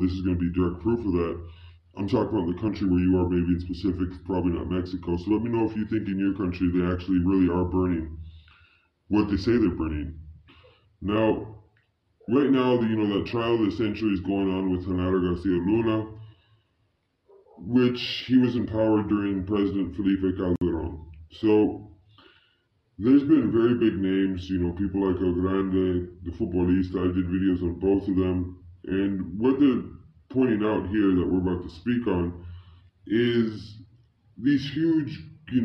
this is going to be direct proof of that. I'm talking about the country where you are, maybe in specific, probably not Mexico. So let me know if you think in your country they actually really are burning what they say they're burning. Now, right now, that trial that essentially is going on with Genaro Garcia Luna, which he was in power during President Felipe Calderon. So there's been very big names, people like El Grande, the futbolista. I did videos on both of them. And what they're pointing out here that we're about to speak on is these huge,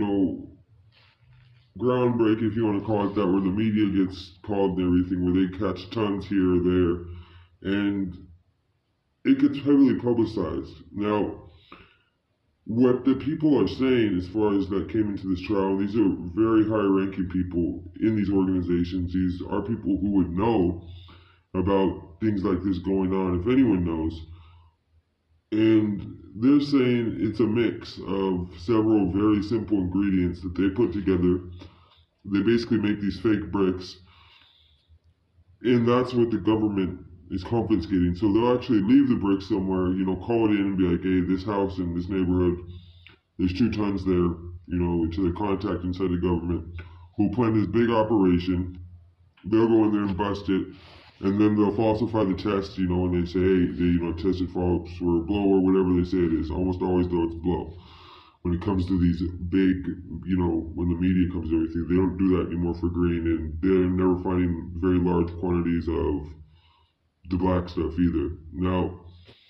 groundbreak, if you want to call it that, where the media gets called and everything, where they catch tons here or there, and it gets heavily publicized. Now, what the people are saying, as far as that came into this trial, these are very high-ranking people in these organizations. These are people who would know about things like this going on, if anyone knows. And they're saying it's a mix of several very simple ingredients that they put together. They basically make these fake bricks, and that's what the government is confiscating. So they'll actually leave the brick somewhere, call it in and be like, hey, this house in this neighborhood, there's 2 tons there, to the contact inside the government, who plan this big operation. They'll go in there and bust it, and then they'll falsify the test, when they say, hey, they, tested for blow or whatever they say it is. Almost always, though, it's blow. When it comes to these big, when the media comes to everything, they don't do that anymore for green, and they're never finding very large quantities of the black stuff either. Now,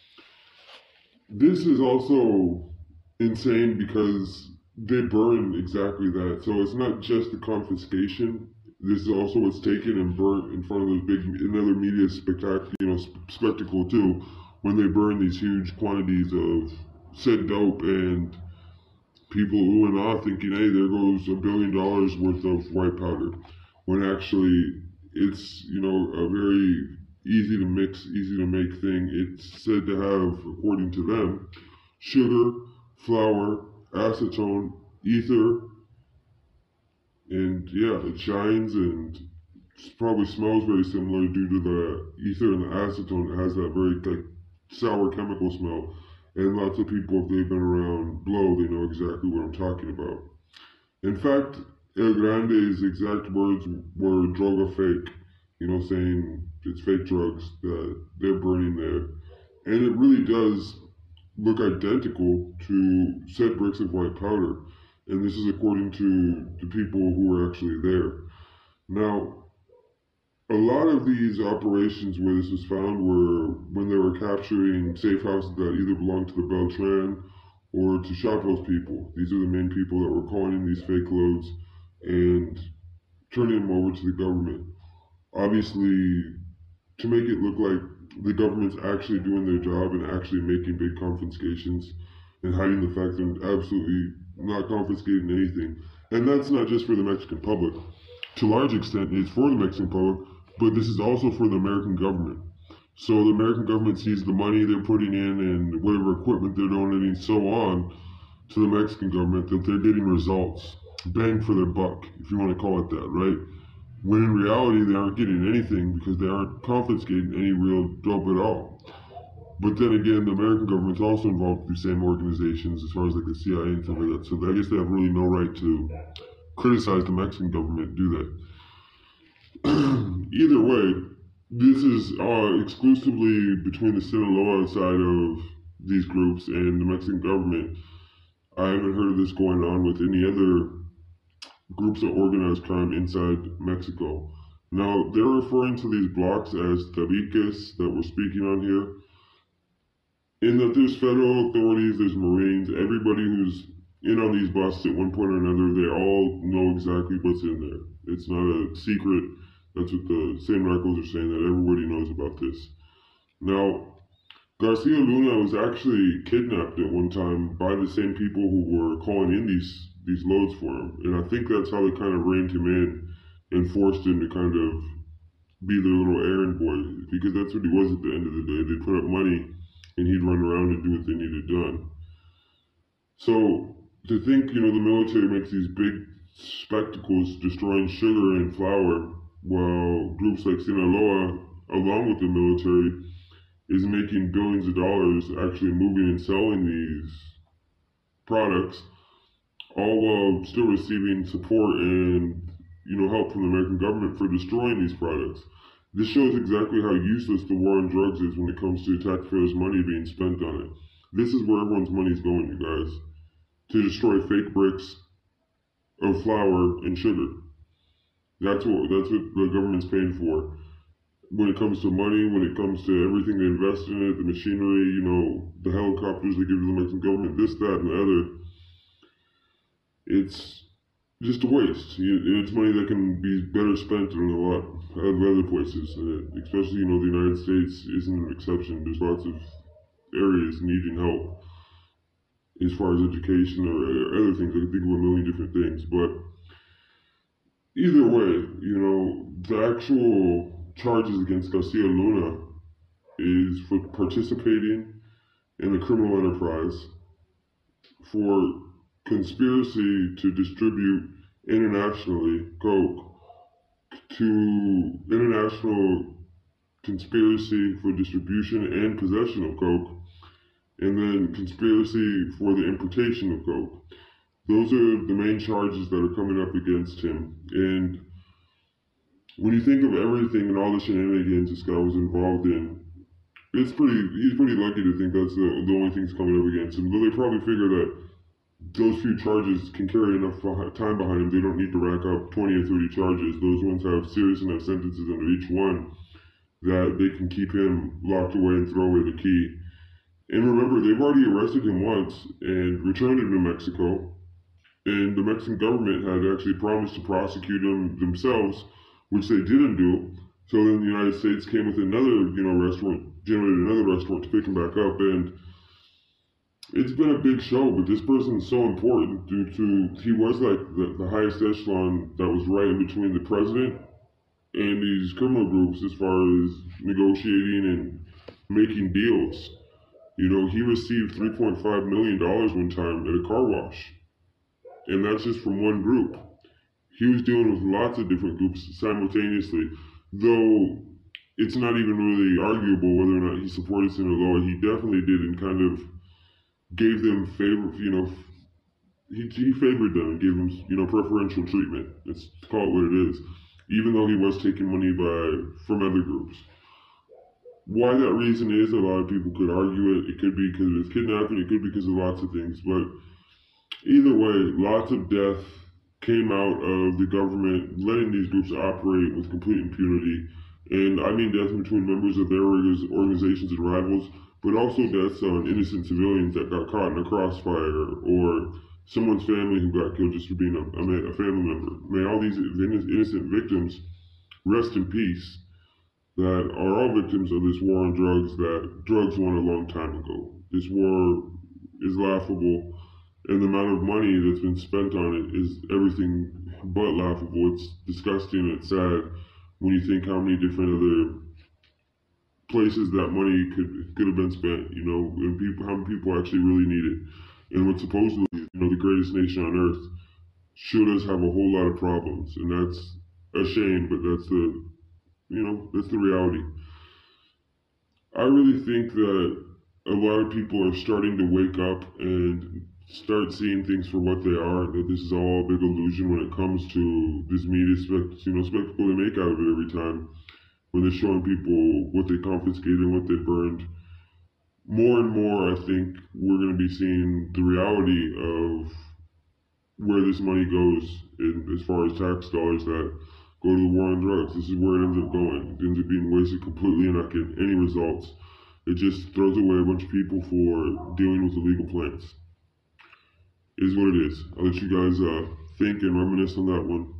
this is also insane because they burn exactly that. So it's not just the confiscation. This is also what's taken and burnt in front of those big, another media spectacle too, when they burn these huge quantities of said dope, and people ooh and ah thinking, hey, there goes $1 billion worth of white powder, when actually it's, a very easy to mix, easy to make thing. It's said to have, according to them, sugar, flour, acetone, ether, and yeah, it shines and probably smells very similar due to the ether and the acetone. It has that very sour chemical smell. And lots of people, if they've been around blow, they know exactly what I'm talking about. In fact, El Grande's exact words were droga fake, saying it's fake drugs that they're burning there. And it really does look identical to said bricks of white powder. And this is according to the people who were actually there. Now, a lot of these operations where this was found were when they were capturing safe houses that either belonged to the Beltran or to Chapo's people. These are the main people that were calling in these fake loads and turning them over to the government. Obviously, to make it look like the government's actually doing their job and actually making big confiscations and hiding the fact that they're absolutely not confiscating anything. And that's not just for the Mexican public. To a large extent, it's for the Mexican public, but this is also for the American government. So the American government sees the money they're putting in and whatever equipment they're donating, so on, to the Mexican government, that they're getting results. Bang for their buck, if you want to call it that, right? When in reality, they aren't getting anything because they aren't confiscating any real dope at all. But then again, the American government's also involved with the same organizations as far as like the CIA and stuff like that. So I guess they have really no right to criticize the Mexican government, do they? Either way, this is exclusively between the Sinaloa side of these groups and the Mexican government. I haven't heard of this going on with any other groups of organized crime inside Mexico. Now, they're referring to these blocks as tabiques that we're speaking on here. In that there's federal authorities, there's Marines, everybody who's in on these busts at one point or another, they all know exactly what's in there. It's not a secret. That's what the same narcos are saying, that everybody knows about this. Now, Garcia Luna was actually kidnapped at one time by the same people who were calling in these loads for him. And I think that's how they kind of reined him in and forced him to kind of be their little errand boy, because that's what he was at the end of the day. They put up money and he'd run around and do what they needed done. So to think, the military makes these big spectacles destroying sugar and flour, while groups like Sinaloa, along with the military, is making billions of dollars actually moving and selling these products, all while still receiving support and help from the American government for destroying these products. This shows exactly how useless the war on drugs is when it comes to taxpayers' money being spent on it. This is where everyone's money is going, you guys, to destroy fake bricks of flour and sugar. That's what the government's paying for. When it comes to money, when it comes to everything they invest in it, the machinery, the helicopters they give to the Mexican government, this, that, and the other, it's just a waste. It's money that can be better spent in a lot of other places, especially, the United States isn't an exception. There's lots of areas needing help as far as education or other things. I can think of a million different things, but either way, the actual charges against Garcia Luna is for participating in a criminal enterprise, for conspiracy to distribute internationally coke, to international conspiracy for distribution and possession of coke, and then conspiracy for the importation of coke. Those are the main charges that are coming up against him. And when you think of everything and all the shenanigans this guy was involved in, he's pretty lucky to think that's the only things coming up against him. Though they probably figure that those few charges can carry enough time behind them. They don't need to rack up 20 or 30 charges. Those ones have serious enough sentences under each one that they can keep him locked away and throw away the key. And remember, they've already arrested him once and returned him to Mexico. And the Mexican government had actually promised to prosecute him themselves, which they didn't do. So then the United States came with another, generated another restaurant to pick him back up. And it's been a big show, but this person's so important due to, he was like the highest echelon that was right in between the president and these criminal groups as far as negotiating and making deals. He received $3.5 million one time at a car wash. And that's just from one group. He was dealing with lots of different groups simultaneously, though it's not even really arguable whether or not he supported Sinaloa. He definitely did, and kind of gave them he favored them and gave them, preferential treatment. Let's call it what it is, even though he was taking money from other groups. Why that reason is, a lot of people could argue it. It could be because of his kidnapping, it could be because of lots of things, but either way, lots of death came out of the government letting these groups operate with complete impunity. And I mean death between members of their organizations and rivals, but also deaths on innocent civilians that got caught in a crossfire, or someone's family who got killed just for being a family member. May all these innocent victims rest in peace, that are all victims of this war on drugs that drugs won a long time ago. This war is laughable, and the amount of money that's been spent on it is everything but laughable. It's disgusting, it's sad when you think how many different other places that money could have been spent, and how many people actually really need it. And what supposedly, the greatest nation on earth should us have a whole lot of problems, and that's a shame, but that's the reality. I really think that a lot of people are starting to wake up and start seeing things for what they are, that this is all a big illusion when it comes to this media spectacle they make out of it every time, when they're showing people what they confiscated and what they burned. More and more, I think we're going to be seeing the reality of where this money goes as far as tax dollars that go to the war on drugs. This is where it ends up going. It ends up being wasted completely and not getting any results. It just throws away a bunch of people for dealing with illegal plants. It is what it is. I'll let you guys think and reminisce on that one.